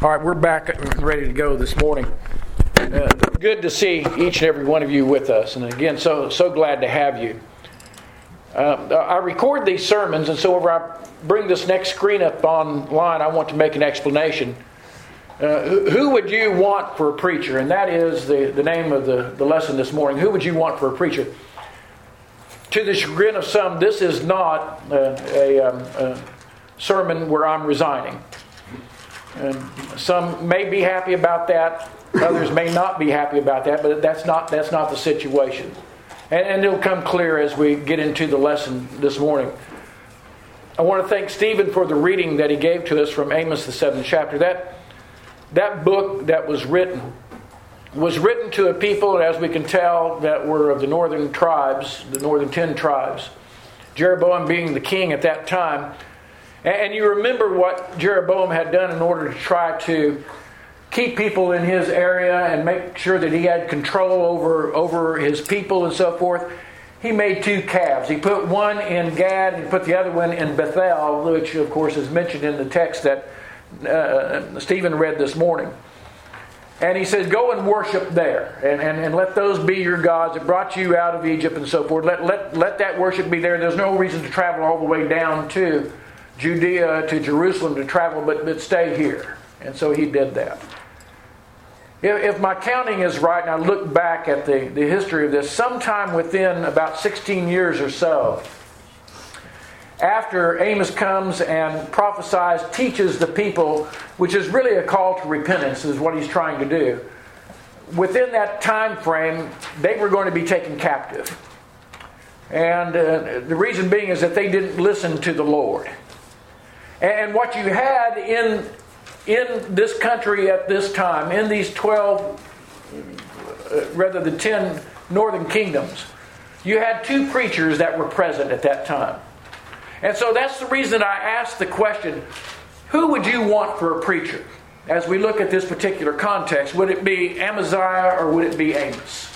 All right, we're back and ready to go this morning. Good to see each and every one of you with us. And again, so glad to have you. I record these sermons, and so whenever I bring this next screen up online, I want to make an explanation. Who would you want for a preacher? And that is the name of the lesson this morning. Who would you want for a preacher? To the chagrin of some, this is not a sermon where I'm resigning. Some may be happy about that. Others may not be happy about that. But that's not the situation. And it'll come clear as we get into the lesson this morning. I want to thank Stephen for the reading that he gave to us from Amos, the 7th chapter. That book that was written to a people, as we can tell, that were of the northern tribes, the northern 10 tribes. Jeroboam being the king at that time. And you remember what Jeroboam had done in order to try to keep people in his area and make sure that he had control over his people and so forth. He made 2 calves. He put one in Gad and put the other one in Bethel, which of course is mentioned in the text that Stephen read this morning. And he says, go and worship there and let those be your gods that brought you out of Egypt and so forth. Let that worship be there. There's no reason to travel all the way down to Judea, to Jerusalem to travel, but stay here. And so he did that. If my counting is right, and I look back at the history of this, sometime within about 16 years or so, after Amos comes and prophesies, teaches the people, which is really a call to repentance, is what he's trying to do. Within that time frame, they were going to be taken captive. And the reason being is that they didn't listen to the Lord. And what you had in this country at this time, in these the 10 northern kingdoms, you had 2 preachers that were present at that time. And so that's the reason I asked the question, who would you want for a preacher? As we look at this particular context, would it be Amaziah or would it be Amos?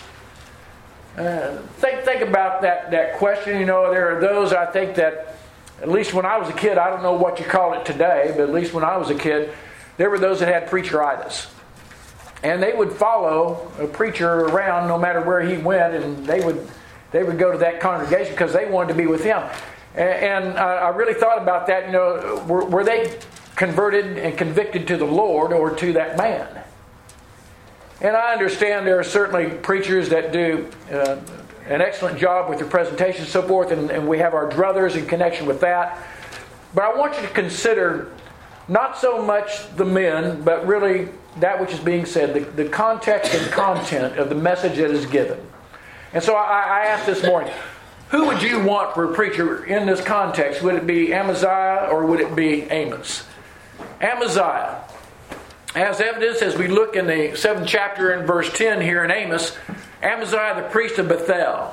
Think about that question. You know, there are those, I think, that at least when I was a kid, I don't know what you call it today, but at least when I was a kid, there were those that had preacheritis. And they would follow a preacher around no matter where he went, and they would go to that congregation because they wanted to be with him. And I really thought about that. You know, were they converted and convicted to the Lord or to that man? And I understand there are certainly preachers that do an excellent job with their presentation and so forth, and we have our druthers in connection with that. But I want you to consider not so much the men, but really that which is being said, the context and content of the message that is given. And so I asked this morning, who would you want for a preacher in this context? Would it be Amaziah or would it be Amos? Amaziah. As evidence, as we look in the 7th chapter in verse 10 here in Amos, Amaziah the priest of Bethel.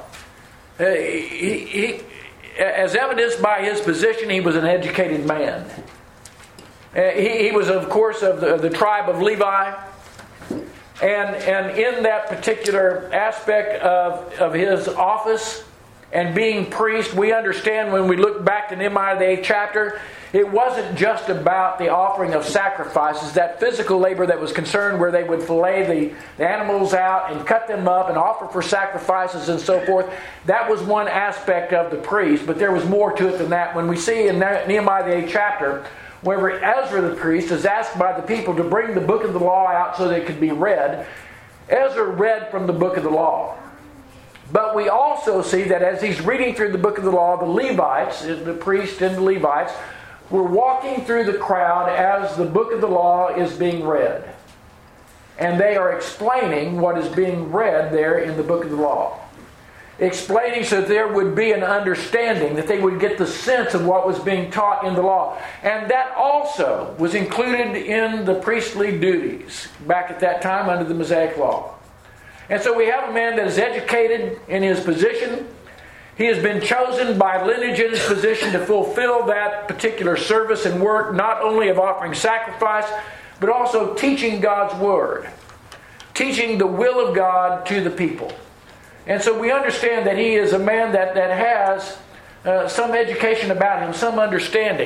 As evidenced by his position, he was an educated man. He was, of course, of the tribe of Levi. And in that particular aspect of his office and being priest, we understand when we look back to Nehemiah the 8th chapter, it wasn't just about the offering of sacrifices, that physical labor that was concerned where they would fillet the animals out and cut them up and offer for sacrifices and so forth. That was one aspect of the priest, but there was more to it than that. When we see in Nehemiah the 8th chapter, whenever Ezra the priest is asked by the people to bring the book of the law out so that it could be read, Ezra read from the book of the law. But we also see that as he's reading through the book of the law, the Levites, the priest and the Levites, were walking through the crowd as the book of the law is being read. And they are explaining what is being read there in the book of the law. Explaining so that there would be an understanding, that they would get the sense of what was being taught in the law. And that also was included in the priestly duties back at that time under the Mosaic law. And so we have a man that is educated in his position. He has been chosen by lineage in his position to fulfill that particular service and work, not only of offering sacrifice, but also teaching God's Word. Teaching the will of God to the people. And so we understand that he is a man that has some education about him, some understanding.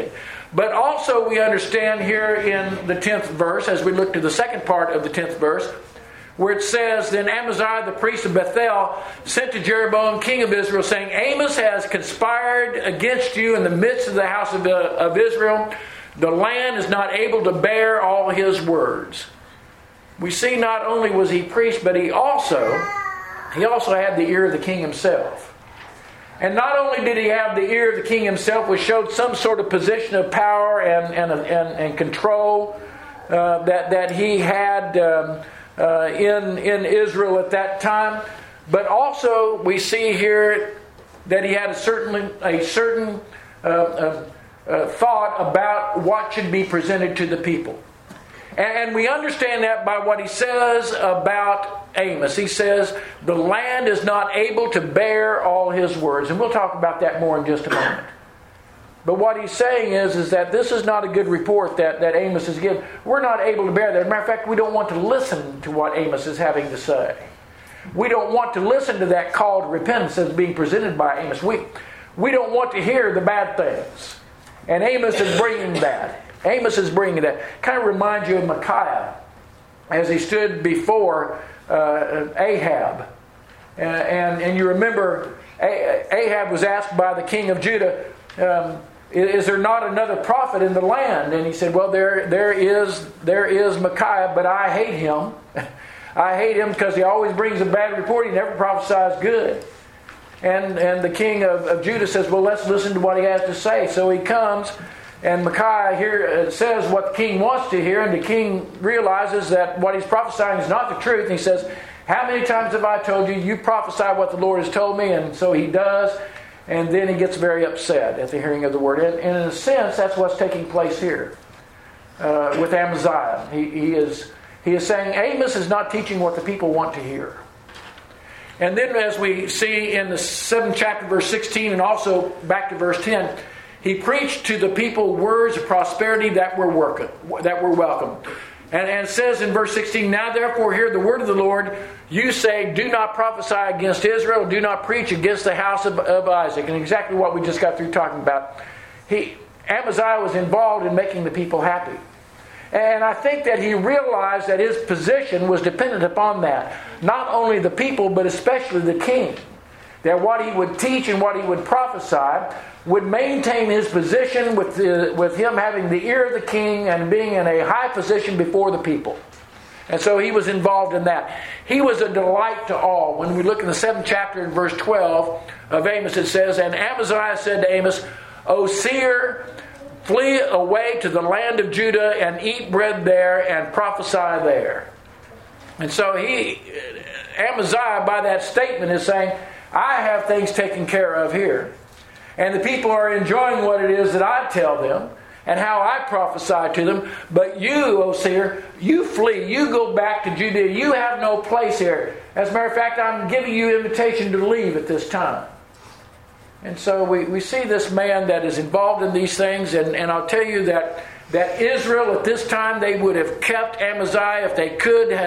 But also we understand here in the 10th verse, as we look to the second part of the 10th verse, where it says, Then Amaziah the priest of Bethel sent to Jeroboam king of Israel, saying, Amos has conspired against you in the midst of the house of Israel. The land is not able to bear all his words. We see not only was he priest, but he also had the ear of the king himself. And not only did he have the ear of the king himself, which showed some sort of position of power and control that he had in Israel at that time, but also we see here that he had a certain thought about what should be presented to the people. And we understand that by what he says about Amos. He says, the land is not able to bear all his words. And we'll talk about that more in just a moment. But what he's saying is that this is not a good report that Amos is giving. We're not able to bear that. As a matter of fact, we don't want to listen to what Amos is having to say. We don't want to listen to that call to repentance that's being presented by Amos. We don't want to hear the bad things. And Amos is bringing that. Kind of reminds you of Micaiah as he stood before Ahab. And you remember Ahab was asked by the king of Judah, is there not another prophet in the land? And he said, well, there is Micaiah, but I hate him. I hate him because he always brings a bad report. He never prophesies good. And the king of Judah says, well, let's listen to what he has to say. So he comes, and Micaiah here says what the king wants to hear, and the king realizes that what he's prophesying is not the truth. And he says, how many times have I told you, you prophesy what the Lord has told me? And so he does, and then he gets very upset at the hearing of the word. And in a sense, that's what's taking place here with Amaziah. He is saying Amos is not teaching what the people want to hear. And then as we see in the 7th chapter, verse 16, and also back to verse 10, he preached to the people words of prosperity that were welcome. And it says in verse 16, now therefore hear the word of the Lord. You say, do not prophesy against Israel, do not preach against the house of Isaac. And exactly what we just got through talking about. Amaziah was involved in making the people happy. And I think that he realized that his position was dependent upon that. Not only the people, but especially the king. That what he would teach and what he would prophesy would maintain his position with him having the ear of the king and being in a high position before the people. And so he was involved in that. He was a delight to all. When we look in the 7th chapter in verse 12 of Amos, it says, and Amaziah said to Amos, O seer, flee away to the land of Judah and eat bread there and prophesy there. And so Amaziah, by that statement, is saying, I have things taken care of here. And the people are enjoying what it is that I tell them and how I prophesy to them. But you, O seer, you flee. You go back to Judea. You have no place here. As a matter of fact, I'm giving you invitation to leave at this time. And so we see this man that is involved in these things. And I'll tell you that Israel at this time, they would have kept Amaziah if they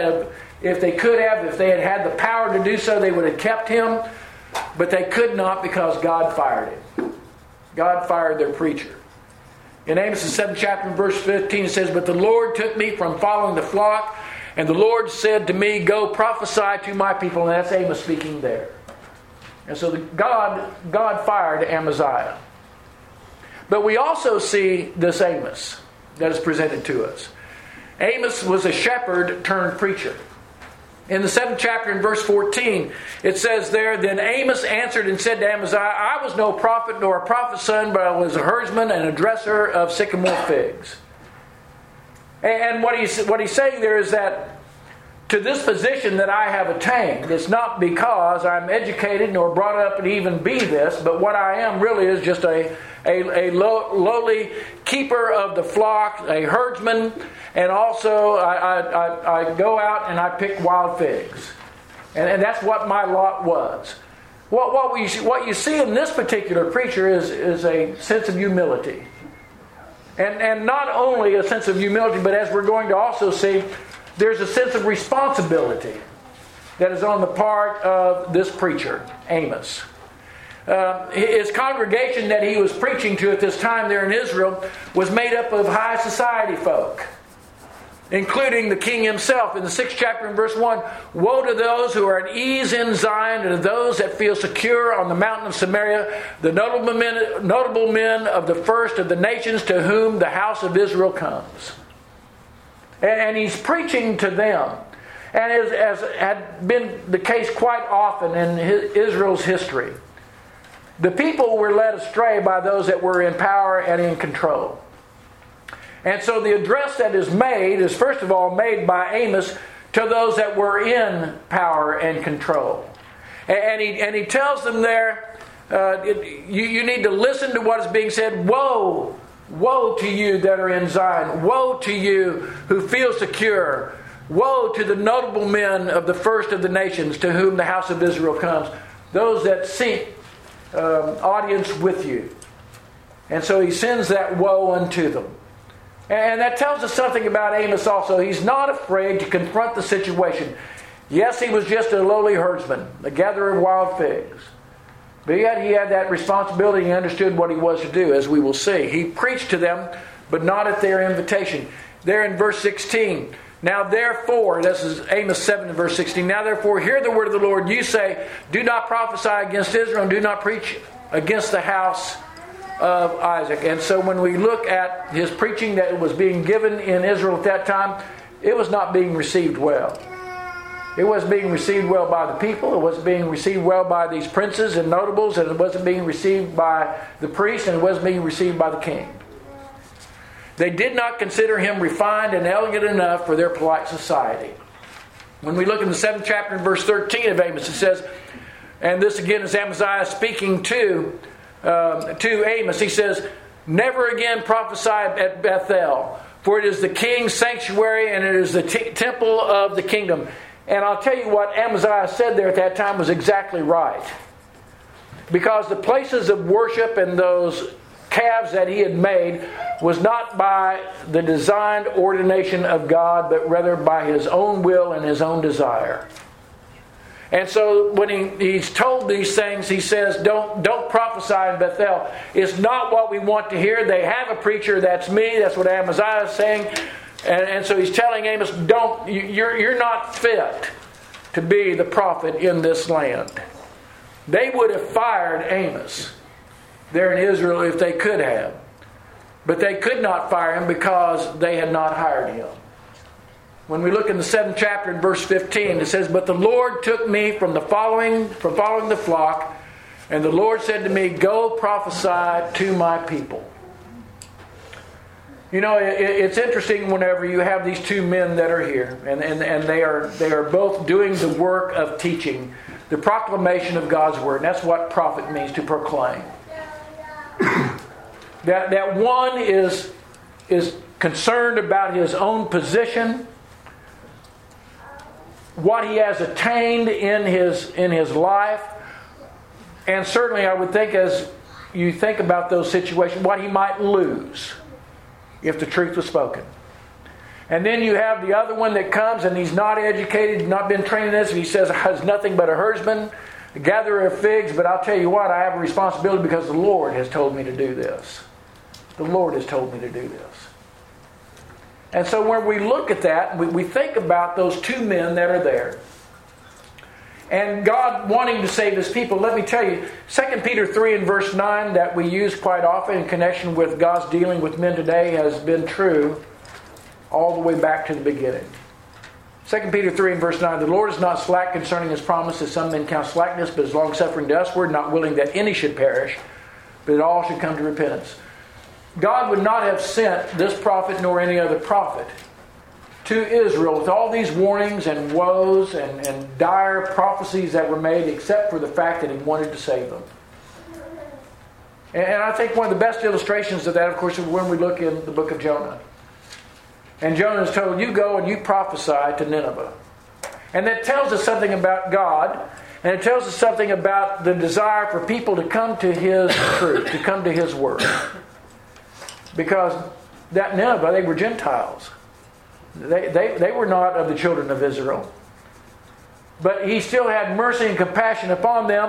had had the power to do so, they would have kept him. But they could not because God fired him. God fired their preacher. In Amos' 7th chapter, verse 15, it says, but the Lord took me from following the flock, and the Lord said to me, go prophesy to my people. And that's Amos speaking there. And so God fired Amaziah. But we also see this Amos that is presented to us. Amos was a shepherd turned preacher. In the 7th chapter in verse 14, it says there, then Amos answered and said to Amaziah, I was no prophet nor a prophet's son, but I was a herdsman and a dresser of sycamore figs. And what he's saying there is that to this position that I have attained, it's not because I'm educated nor brought up to even be this, but what I am really is just a lowly keeper of the flock, a herdsman, and also I go out and I pick wild figs. And that's what my lot was. What you see in this particular preacher is a sense of humility. And not only a sense of humility, but as we're going to also see, there's a sense of responsibility that is on the part of this preacher, Amos. his congregation that he was preaching to at this time there in Israel was made up of high society folk, including the king himself. In the 6th chapter in verse 1, woe to those who are at ease in Zion, and to those that feel secure on the mountain of Samaria, the notable men of the first of the nations, to whom the house of Israel comes. And he's preaching to them. And as had been the case quite often in Israel's history, the people were led astray by those that were in power and in control. And so the address that is made is first of all made by Amos to those that were in power and control. And he tells them there, you need to listen to what is being said. Woe! Woe to you that are in Zion. Woe to you who feel secure. Woe to the notable men of the first of the nations, to whom the house of Israel comes. Those that seek audience with you. And so he sends that woe unto them. And that tells us something about Amos also. He's not afraid to confront the situation. Yes, he was just a lowly herdsman, a gatherer of wild figs. But yet he had that responsibility. He understood what he was to do, as we will see. He preached to them, but not at their invitation. There in verse 16, now therefore, this is Amos 7 and verse 16, now therefore hear the word of the Lord. You say, do not prophesy against Israel, and do not preach against the house of Isaac. And so when we look at his preaching that was being given in Israel at that time, it was not being received well. It wasn't being received well by the people. It wasn't being received well by these princes and notables, and it wasn't being received by the priests, and it wasn't being received by the king. They did not consider him refined and elegant enough for their polite society. When we look in the 7th chapter and verse 13 of Amos, it says, and this again is Amaziah speaking to Amos. He says, never again prophesy at Bethel, for it is the king's sanctuary, and it is the temple of the kingdom. And I'll tell you what Amaziah said there at that time was exactly right. Because the places of worship and those calves that he had made was not by the designed ordination of God, but rather by his own will and his own desire. And so when he's told these things, he says, don't prophesy in Bethel. It's not what we want to hear. They have a preacher, that's me. That's what Amaziah is saying. And so he's telling Amos, you're not fit to be the prophet in this land. They would have fired Amos there in Israel if they could have. But they could not fire him because they had not hired him. When we look in the 7th chapter in verse 15, it says, but the Lord took me from following the flock, and the Lord said to me, go prophesy to my people. You know, it's interesting whenever you have these two men that are here, and they are both doing the work of teaching, the proclamation of God's word. And that's what prophet means, to proclaim. That one is concerned about his own position, what he has attained in his life, and certainly I would think, as you think about those situations, what he might lose if the truth was spoken. And then you have the other one that comes and he's not educated, not been trained in this, and he says, I was nothing but a herdsman, a gatherer of figs, but I'll tell you what, I have a responsibility because the Lord has told me to do this. The Lord has told me to do this. And so when we look at that, we think about those two men that are there. And God wanting to save his people. Let me tell you, 2 Peter 3 and verse 9 that we use quite often in connection with God's dealing with men today has been true all the way back to the beginning. 2 Peter 3 and verse 9, the Lord is not slack concerning his promise, as some men count slackness, but is long-suffering to usward, not willing that any should perish, but that all should come to repentance. God would not have sent this prophet nor any other prophet to Israel with all these warnings and woes and dire prophecies that were made, except for the fact that he wanted to save them. And I think one of the best illustrations of that, of course, is when we look in the book of Jonah. And Jonah is told, you go and you prophesy to Nineveh. And that tells us something about God, and it tells us something about the desire for people to come to his truth, to come to his word. Because that Nineveh, they were Gentiles. They were not of the children of Israel. But he still had mercy and compassion upon them.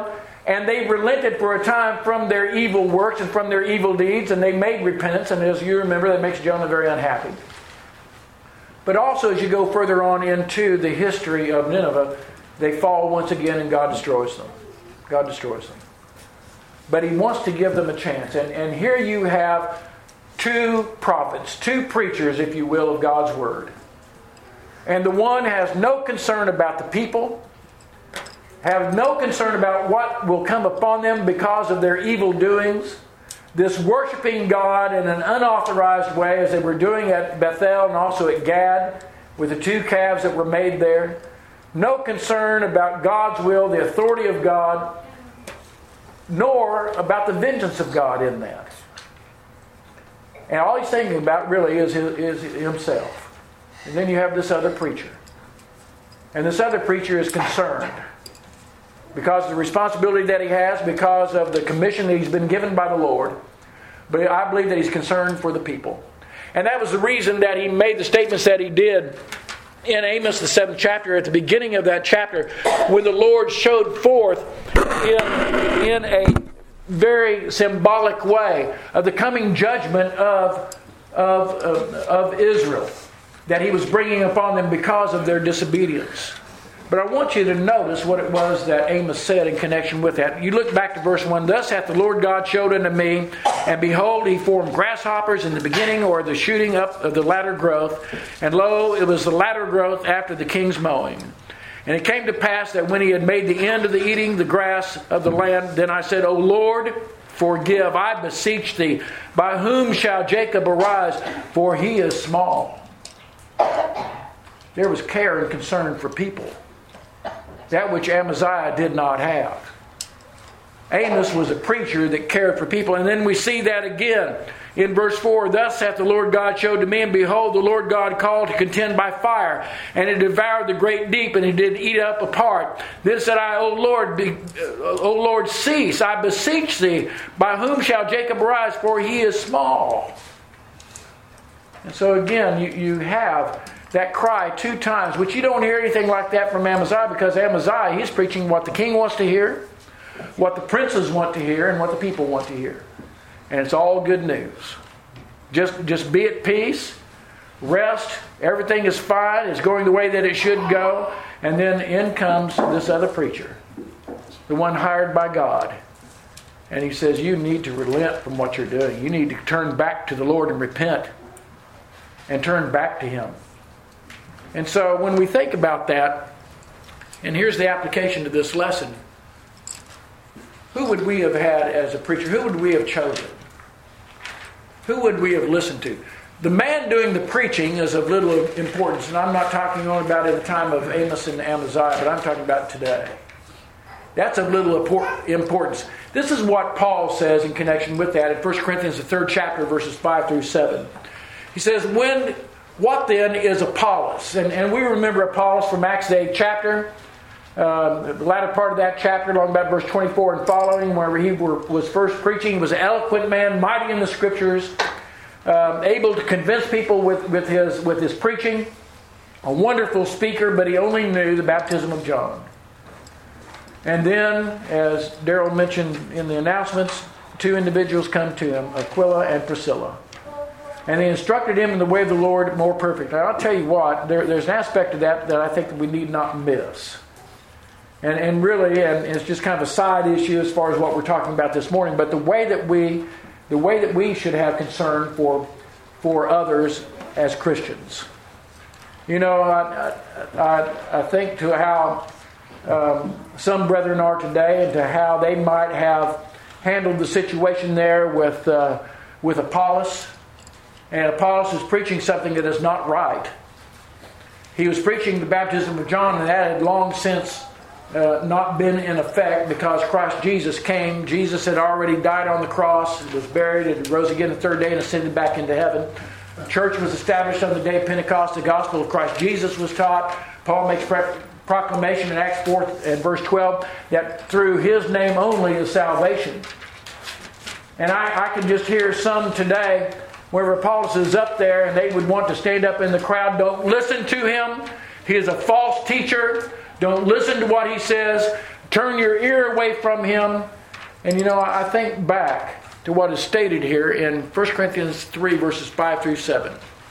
And they relented for a time from their evil works and from their evil deeds, and they made repentance. And as you remember, that makes Jonah very unhappy. But also, as you go further on into the history of Nineveh, they fall once again and God destroys them. God destroys them. But He wants to give them a chance. And here you have two prophets, two preachers, if you will, of God's Word. And the one has no concern about the people, have no concern about what will come upon them because of their evil doings. This worshiping God in an unauthorized way, as they were doing at Bethel and also at Gad, with the two calves that were made there. No concern about God's will, the authority of God, nor about the vengeance of God in that. And all he's thinking about really is himself. And then you have this other preacher. And this other preacher is concerned because of the responsibility that he has, because of the commission that he's been given by the Lord. But I believe that he's concerned for the people. And that was the reason that he made the statements that he did in Amos, the 7th chapter, at the beginning of that chapter, when the Lord showed forth in a very symbolic way of the coming judgment of Israel that He was bringing upon them because of their disobedience. But I want you to notice what it was that Amos said in connection with that. You look back to verse 1. Thus hath the Lord God showed unto me, and behold, He formed grasshoppers in the beginning, or the shooting up of the latter growth. And lo, it was the latter growth after the king's mowing. And it came to pass that when he had made the end of the eating the grass of the land, then I said, O Lord, forgive, I beseech Thee. By whom shall Jacob arise? For he is small. There was care and concern for people. That which Amaziah did not have. Amos was a preacher that cared for people. And then we see that again in verse 4. Thus hath the Lord God showed to me, and behold, the Lord God called to contend by fire, and it devoured the great deep, and it did eat up a part. Then said I, O Lord, cease, I beseech Thee. By whom shall Jacob arise? For he is small. And so again, you have that cry two times, which you don't hear anything like that from Amaziah, because Amaziah, he's preaching what the king wants to hear, what the princes want to hear, and what the people want to hear. And it's all good news. Just be at peace, rest, everything is fine, it's going the way that it should go. And then in comes this other preacher, the one hired by God. And he says, you need to relent from what you're doing. You need to turn back to the Lord and repent and turn back to Him. And so when we think about that, and here's the application to this lesson, who would we have had as a preacher? Who would we have chosen? Who would we have listened to? The man doing the preaching is of little importance, and I'm not talking only about at the time of Amos and Amaziah, but I'm talking about today. That's of little importance. This is what Paul says in connection with that in 1 Corinthians, the 3rd chapter, verses 5 through 7. He says, what then is Apollos? And we remember Apollos from Acts the 8th chapter. The latter part of that chapter, along about verse 24 and following, where he was first preaching. He was an eloquent man, mighty in the Scriptures, able to convince people with his preaching. A wonderful speaker, but he only knew the baptism of John. And then, as Daryl mentioned in the announcements, two individuals come to him, Aquila and Priscilla. And they instructed him in the way of the Lord more perfectly. I'll tell you what, there's an aspect of that I think that we need not miss. And really, and it's just kind of a side issue as far as what we're talking about this morning, but the way that we should have concern for others as Christians. You know, I think to how some brethren are today, and to how they might have handled the situation there with Apollos. And Apollos is preaching something that is not right. He was preaching the baptism of John, and that had long since not been in effect, because Christ Jesus came. Jesus had already died on the cross, was buried, and rose again the third day and ascended back into heaven. The church was established on the day of Pentecost. The gospel of Christ Jesus was taught. Paul makes proclamation in Acts 4 and verse 12 that through His name only is salvation. And I can just hear some today, wherever Apollos is up there, and they would want to stand up in the crowd. Don't listen to him. He is a false teacher. Don't listen to what he says. Turn your ear away from him. And I think back to what is stated here in 1 Corinthians 3 verses 5 through 7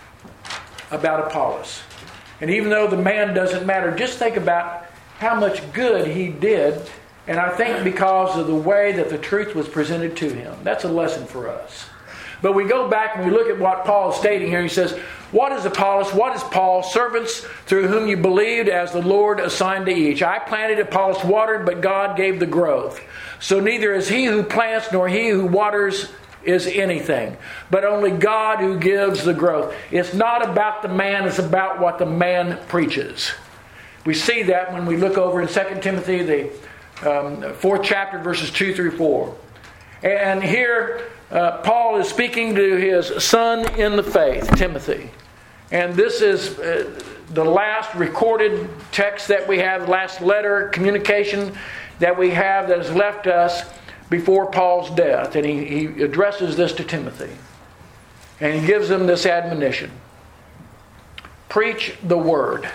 about Apollos. And even though the man doesn't matter, just think about how much good he did. And I think because of the way that the truth was presented to him. That's a lesson for us. But we go back and we look at what Paul is stating here. He says, what is Apollos? What is Paul? Servants through whom you believed as the Lord assigned to each. I planted, Apollos watered, but God gave the growth. So neither is he who plants nor he who waters is anything, but only God who gives the growth. It's not about the man, it's about what the man preaches. We see that when we look over in 2 Timothy, the 4th chapter, verses 2 through 4. And here, Paul is speaking to his son in the faith, Timothy. And this is the last recorded text that we have, last letter, communication that we have that has left us before Paul's death. And he addresses this to Timothy. And he gives him this admonition. Preach the word.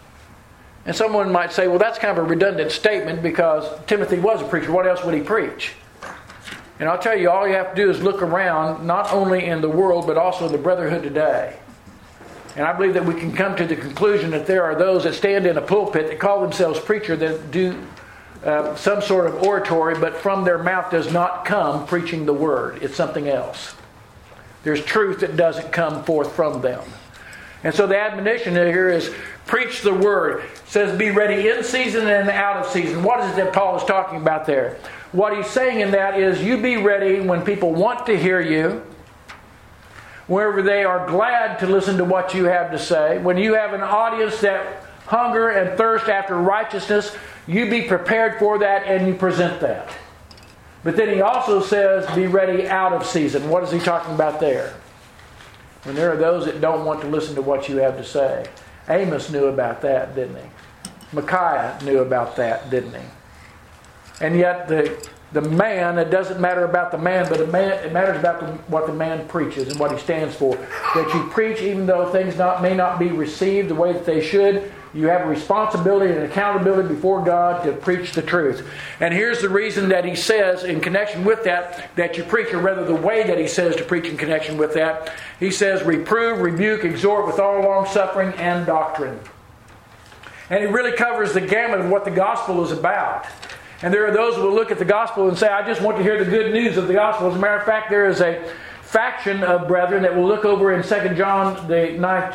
And someone might say, well, that's kind of a redundant statement because Timothy was a preacher. What else would he preach? And I'll tell you, all you have to do is look around, not only in the world, but also in the brotherhood today. And I believe that we can come to the conclusion that there are those that stand in a pulpit that call themselves preacher that do some sort of oratory, but from their mouth does not come preaching the word. It's something else. There's truth that doesn't come forth from them. And so the admonition here is preach the word. It says be ready in season and out of season. What is it that Paul is talking about there? What he's saying in that is you be ready when people want to hear you, wherever they are glad to listen to what you have to say. When you have an audience that hunger and thirst after righteousness, you be prepared for that and you present that. But then he also says be ready out of season. What is he talking about there? When there are those that don't want to listen to what you have to say. Amos knew about that, didn't he? Micaiah knew about that, didn't he? And yet the man, it doesn't matter about the man, but it matters about what the man preaches and what he stands for. That you preach even though things may not be received the way that they should. You have a responsibility and accountability before God to preach the truth. And here's the reason that he says in connection with that you preach, or rather the way that he says to preach in connection with that. He says, reprove, rebuke, exhort with all long-suffering and doctrine. And he really covers the gamut of what the gospel is about. And there are those who will look at the gospel and say, I just want to hear the good news of the gospel. As a matter of fact, there is a faction of brethren that will look over in 2 John, the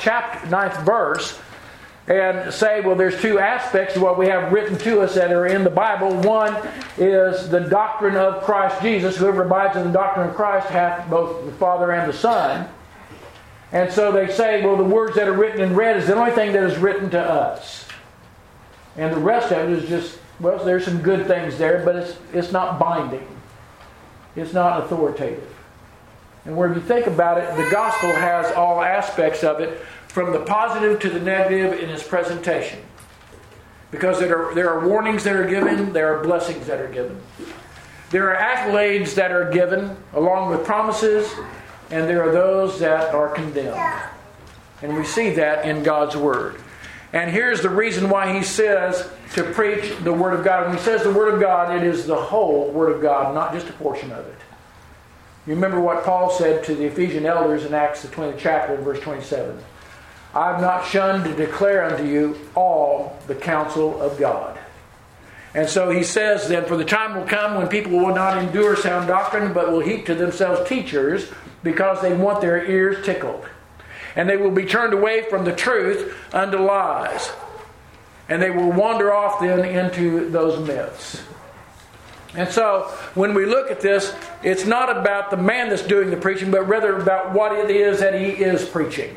9th verse, and say, well, there's two aspects to what we have written to us that are in the Bible. One is the doctrine of Christ Jesus. Whoever abides in the doctrine of Christ hath both the Father and the Son. And so they say, well, the words that are written in red is the only thing that is written to us. And the rest of it is just, well, there's some good things there, but it's not binding. It's not authoritative. And where you think about it, the gospel has all aspects of it, from the positive to the negative in its presentation. Because there are warnings that are given, there are blessings that are given. There are accolades that are given, along with promises, and there are those that are condemned. And we see that in God's Word. And here's the reason why he says to preach the Word of God. When he says the Word of God, it is the whole Word of God, not just a portion of it. You remember what Paul said to the Ephesian elders in Acts the 20th chapter, verse 27. I have not shunned to declare unto you all the counsel of God. And so he says then, for the time will come when people will not endure sound doctrine, but will heap to themselves teachers, because they want their ears tickled. And they will be turned away from the truth unto lies. And they will wander off then into those myths. And so, when we look at this, it's not about the man that's doing the preaching, but rather about what it is that he is preaching.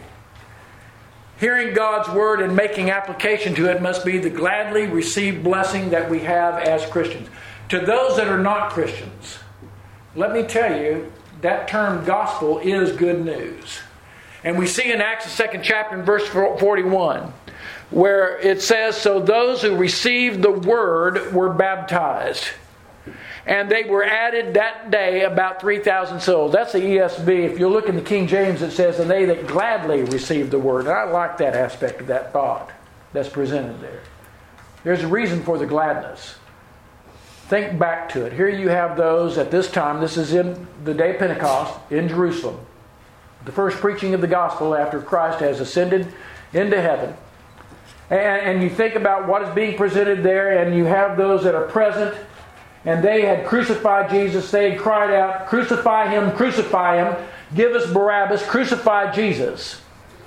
Hearing God's Word and making application to it must be the gladly received blessing that we have as Christians. To those that are not Christians, let me tell you, that term gospel is good news. And we see in Acts the 2nd chapter in verse 41, where it says, so those who received the Word were baptized. And they were added that day about 3,000 souls. That's the ESV. If you look in the King James, it says, and they that gladly received the word. And I like that aspect of that thought that's presented there. There's a reason for the gladness. Think back to it. Here you have those at this time. This is in the day of Pentecost in Jerusalem. The first preaching of the gospel after Christ has ascended into heaven. And you think about what is being presented there, and you have those that are present, and they had crucified Jesus. They had cried out, crucify him, give us Barabbas, crucify Jesus.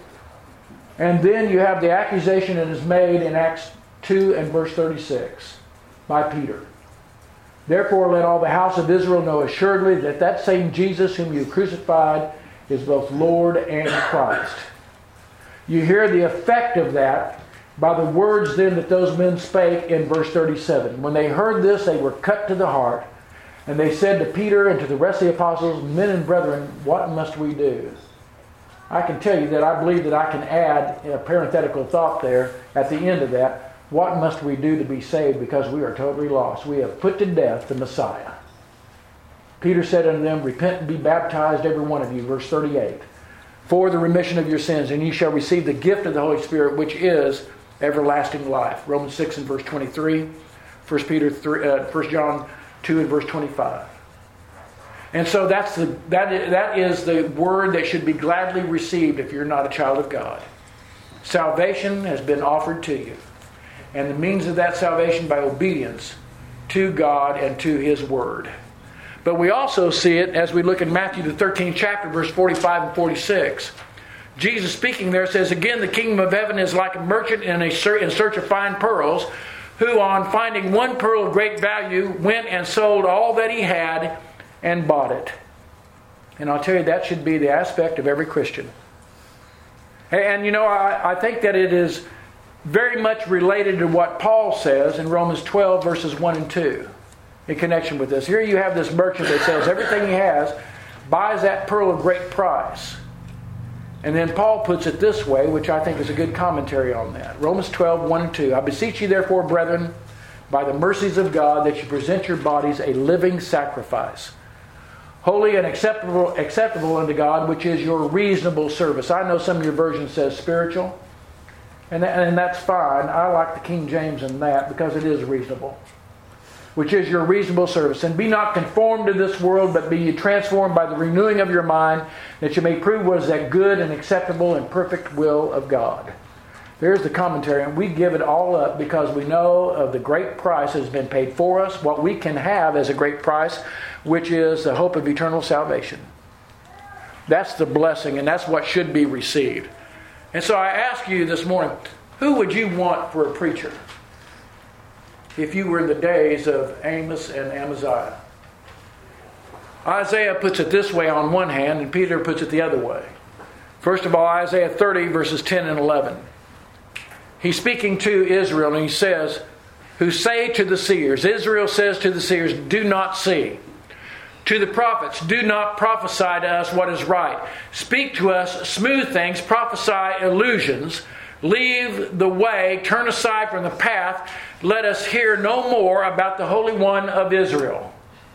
And then you have the accusation that is made in Acts 2 and verse 36 by Peter. Therefore let all the house of Israel know assuredly that that same Jesus whom you crucified is both Lord and Christ. You hear the effect of that by the words then that those men spake in verse 37. When they heard this, they were cut to the heart. And they said to Peter and to the rest of the apostles, men and brethren, what must we do? I can tell you that I believe that I can add a parenthetical thought there at the end of that. What must we do to be saved? Because we are totally lost. We have put to death the Messiah. Peter said unto them, repent and be baptized every one of you. Verse 38. For the remission of your sins, and ye shall receive the gift of the Holy Spirit, which is everlasting life. Romans 6 and verse 23. 1 John 2 and verse 25. And so that is the word that should be gladly received if you're not a child of God. Salvation has been offered to you. And the means of that salvation by obedience to God and to His Word. But we also see it as we look in Matthew the 13th chapter, verse 45 and 46. Jesus speaking there says, again, the kingdom of heaven is like a merchant in search of fine pearls, who on finding one pearl of great value went and sold all that he had and bought it. And I'll tell you, that should be the aspect of every Christian. And you know, I think that it is very much related to what Paul says in Romans 12 verses 1 and 2 in connection with this. Here you have this merchant that sells everything he has, buys that pearl of great price. And then Paul puts it this way, which I think is a good commentary on that. Romans 12, 1 and 2. I beseech you therefore, brethren, by the mercies of God, that you present your bodies a living sacrifice, holy and acceptable unto God, which is your reasonable service. I know some of your versions says spiritual, and that's fine. I like the King James in that because it is reasonable. Which is your reasonable service. And be not conformed to this world, but be ye transformed by the renewing of your mind, that you may prove what is that good and acceptable and perfect will of God. There's the commentary, and we give it all up because we know of the great price that has been paid for us, what we can have as a great price, which is the hope of eternal salvation. That's the blessing, and that's what should be received. And so I ask you this morning, who would you want for a preacher if you were in the days of Amos and Amaziah? Isaiah puts it this way on one hand, and Peter puts it the other way. First of all, Isaiah 30 verses 10 and 11. He's speaking to Israel, and he says, who say to the seers, Israel says to the seers, do not see. To the prophets, do not prophesy to us what is right. Speak to us smooth things, prophesy illusions. Leave the way, turn aside from the path. Let us hear no more about the Holy One of Israel.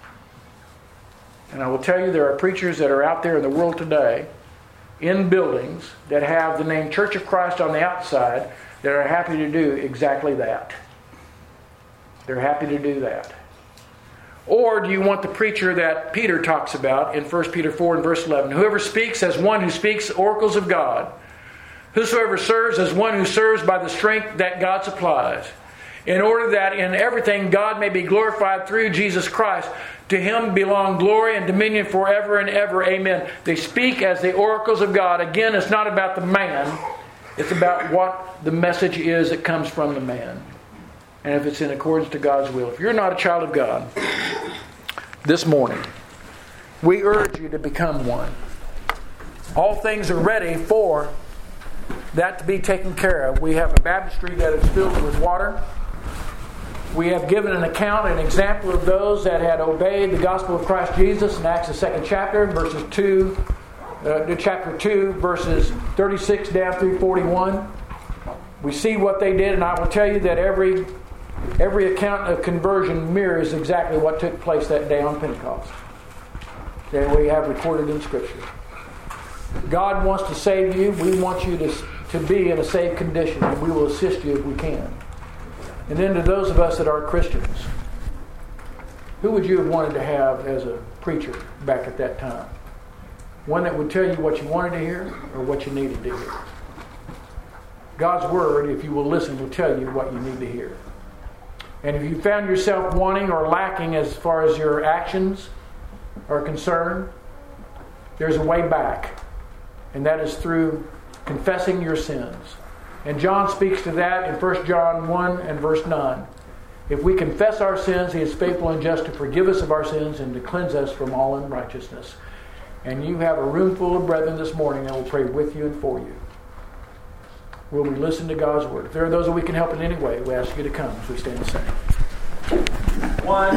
And I will tell you, there are preachers that are out there in the world today, in buildings, that have the name Church of Christ on the outside, that are happy to do exactly that. They're happy to do that. Or do you want the preacher that Peter talks about in 1 Peter 4 and verse 11? Whoever speaks as one who speaks oracles of God. Whosoever serves as one who serves by the strength that God supplies. In order that in everything God may be glorified through Jesus Christ. To Him belong glory and dominion forever and ever. Amen. They speak as the oracles of God. Again, it's not about the man. It's about what the message is that comes from the man. And if it's in accordance to God's will. If you're not a child of God, this morning, we urge you to become one. All things are ready for that to be taken care of. We have a baptistry that is filled with water. We have given an account, an example of those that had obeyed the gospel of Christ Jesus in Acts the 2nd chapter, chapter 2, verses 36 down through 41. We see what they did, and I will tell you that every account of conversion mirrors exactly what took place that day on Pentecost that we have recorded in Scripture. God wants to save you. We want you to be in a saved condition, and we will assist you if we can. And then to those of us that are Christians, Who would you have wanted to have as a preacher back at that time? One that would tell you what you wanted to hear or what you needed to hear? God's Word, if you will listen, will tell you what you need to hear. And if you found yourself wanting or lacking as far as your actions are concerned, there's a way back. And that is through confessing your sins. And John speaks to that in 1 John 1 and verse 9. If we confess our sins, He is faithful and just to forgive us of our sins and to cleanse us from all unrighteousness. And you have a room full of brethren this morning that will pray with you and for you. Will we listen to God's Word? If there are those that we can help in any way, we ask you to come as we stand and sing. One.